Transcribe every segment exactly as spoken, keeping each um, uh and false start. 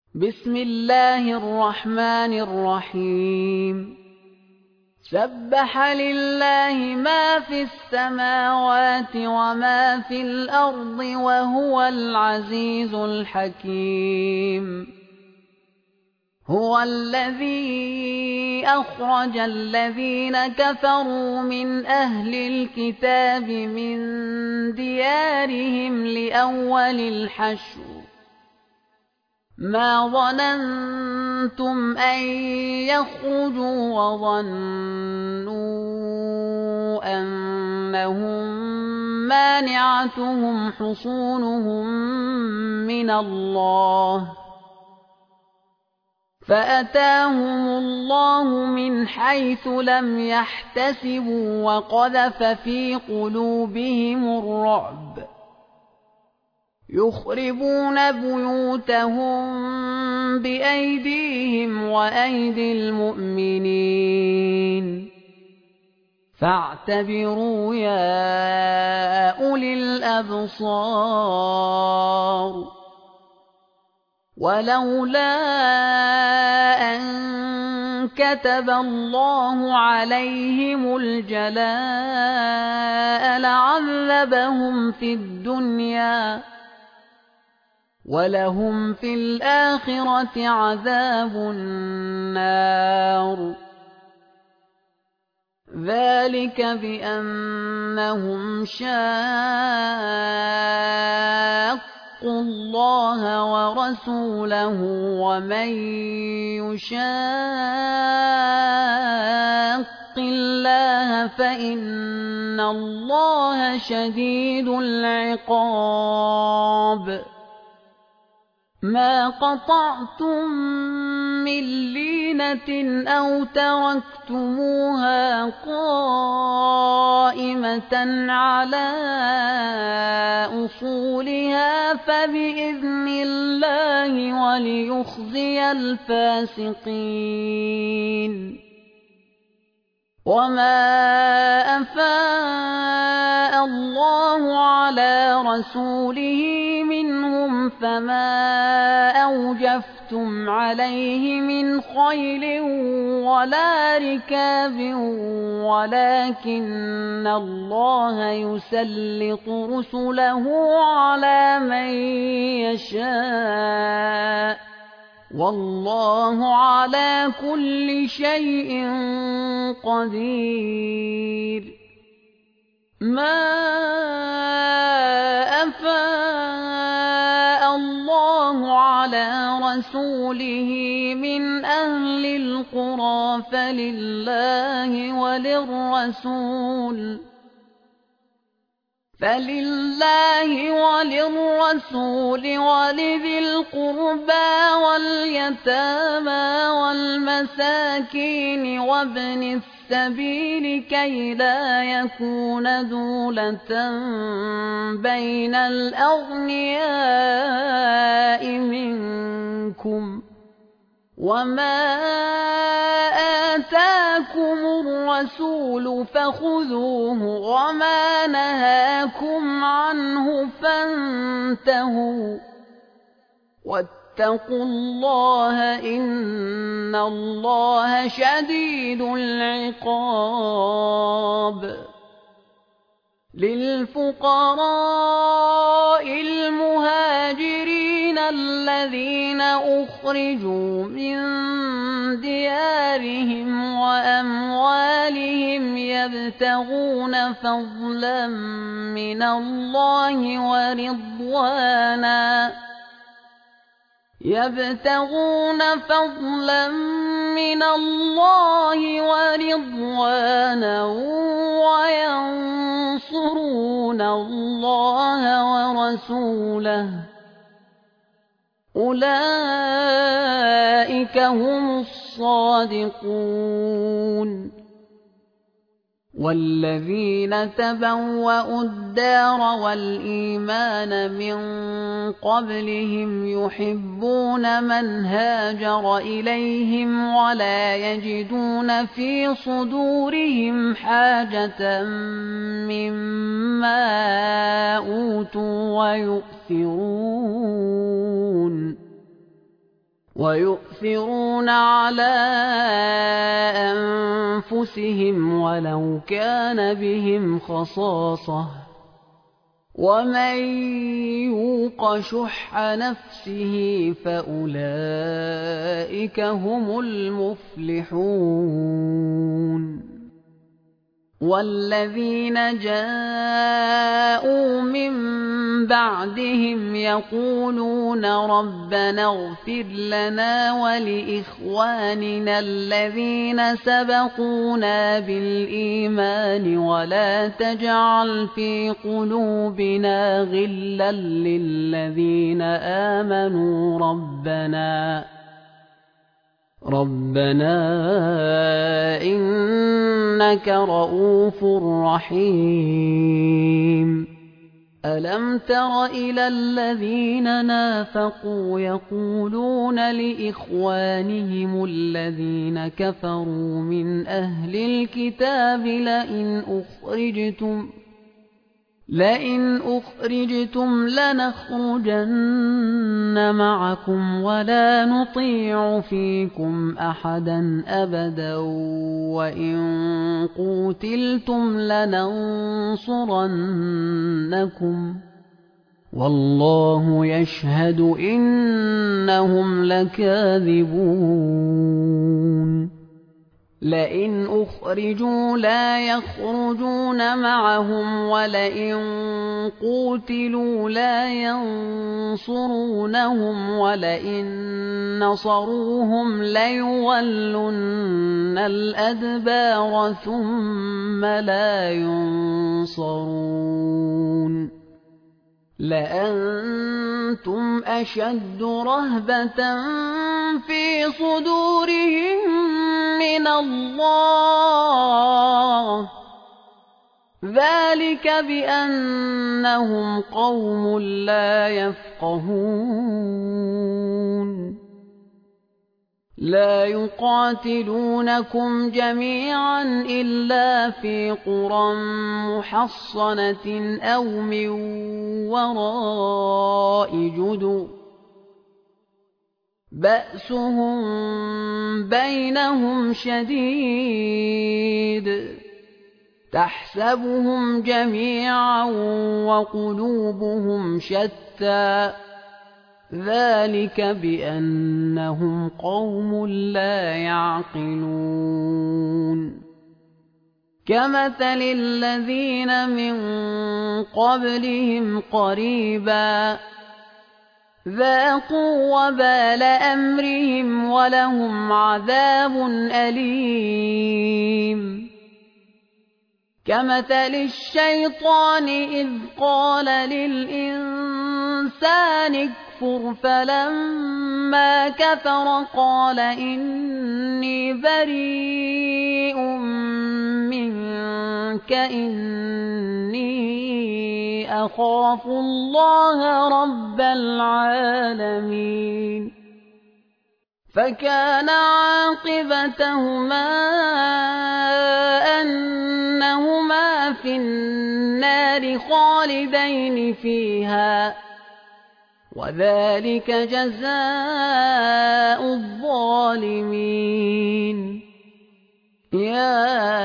بسم الله الرحمن الرحيم سبح لله ما في السماوات وما في الأرض وهو العزيز الحكيم هو الذي أخرج الذين كفروا من أهل الكتاب من ديارهم لأول الحشر ما ظننتم أن يخرجوا وظنوا أنهم مانعتهم حصونهم من الله فأتاهم الله من حيث لم يحتسبوا وقذف في قلوبهم الرعب يخربون بيوتهم بأيديهم وأيدي المؤمنين فاعتبروا يا أولي الأبصار ولولا أن كتب الله عليهم الجلاء لعذبهم في الدنيا ولهم في الآخرة عذاب النار ذلك بأنهم شاقوا الله ورسوله ومن يشاق الله فإن الله شديد العقاب ما قطعتم من لينة أو تركتموها قائمة على أصولها فبإذن الله وليخزي الفاسقين وما أفاء الله على رسوله منهم فما أوجفتم عليه من خيل ولا ركاب ولكن الله يسلط رسله على من يشاء والله على كل شيء قدير ما أفاء الله على رسوله من أهل القرى فلله وللرسول فلله وللرسول ولذي القربى واليتامى والمساكين وابن السبيل كي لا يكون دولة بين الأغنياء منكم وما آتاكم الرسول فخذوه وما نهاكم عنه فانتهوا واتقوا الله إن الله شديد العقاب للفقراء المهاجرين الذين أخرجوا من ديارهم وأموالهم يبتغون فضلا من الله ورضوانا يبتغون فضلا من الله ورضوانا وينصرون الله ورسوله أولئك هم الصادقون والذين تبوأوا الدار والإيمان من قبلهم يحبون من هاجر إليهم ولا يجدون في صدورهم حاجة مما أوتوا ويؤثرون ويؤثرون على أنفسهم ولو كان بهم خصاصة ومن يوق شح نفسه فأولئك هم المفلحون والذين جاءوا من بعدهم يقولون ربنا اغفر لنا ولإخواننا الذين سبقونا بالإيمان ولا تجعل في قلوبنا غلا للذين آمنوا ربنا ربنا إنك رؤوف رحيم ألم تر إلى الذين نافقوا يقولون لإخوانهم الذين كفروا من أهل الكتاب لئن أخرجتم لئن أخرجتم لنخرجن معكم ولا نطيع فيكم أحدا أبدا وإن قوتلتم لننصرنكم والله يشهد إنهم لكاذبون لئن أخرجوا لا يخرجون معهم ولئن قوتلوا لا ينصرونهم ولئن نصروهم ليولن الأدبار ثم لا ينصرون لأنتم أشد رهبة في صدورهم من الله ذلك بأنهم قوم لا يفقهون لا يقاتلونكم جميعا إلا في قرى محصنة أو من وراء جدر بأسهم بينهم شديد تحسبهم جميعا وقلوبهم شتى ذلك بأنهم قوم لا يعقلون كمثل الذين من قبلهم قريبا ذاقوا وبال أمرهم ولهم عذاب أليم كمثل الشيطان إذ قال للإنسان اكفر فلما كفر قال إني بريء منك إني أخاف الله رب العالمين فكان عاقبتهما أنهما في النار خالدين فيها وذلك جزاء الظالمين يا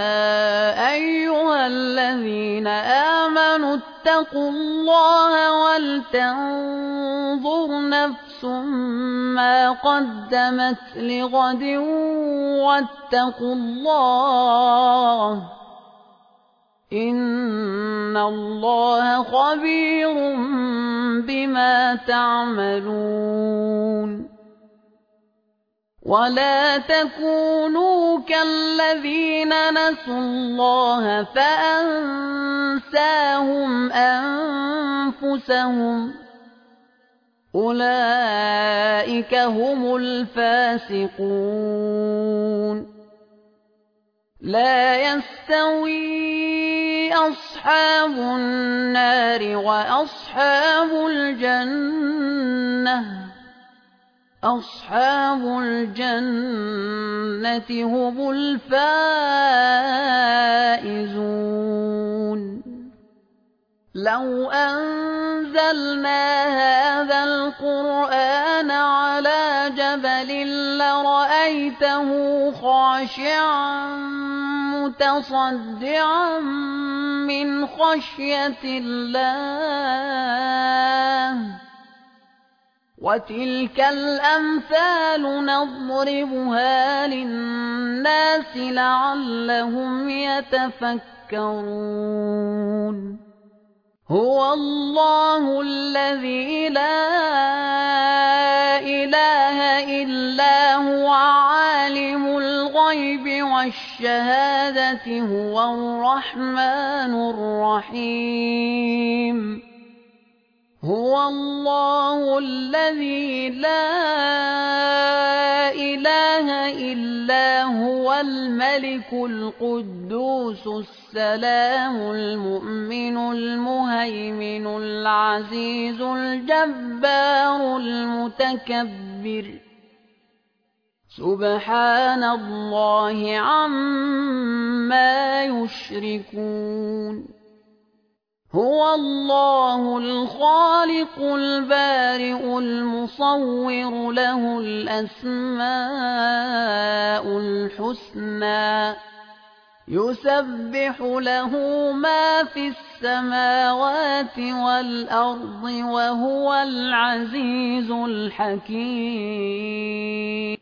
أيها الذين آمنوا اتقوا الله ولتنظر نفس ما قدمت لغد واتقوا الله إن الله خبير بما تعملون ولا تكونوا كالذين نسوا الله فأنساهم أنفسهم أولئك هم الفاسقون لا يستوي أصحاب النار وأصحاب الجنة أصحاب الجنة هم الفائزون لو أنزلنا هذا القرآن على جبل جبل لرأيته خاشعا متصدعا من خشية الله وتلك الأمثال نضربها للناس لعلهم يتفكرون هو الله الذي لا إله إلا هو عالم الغيب والشهادة هو الرحمن الرحيم هو الله الذي لا إله إلا هو الملك القدوس السلام المؤمن المهيمن العزيز الجبار المتكبر سبحان الله عما يشركون هو الله الخالق البارئ المصور له الأسماء الحسنى يسبح له ما في السماوات والأرض وهو العزيز الحكيم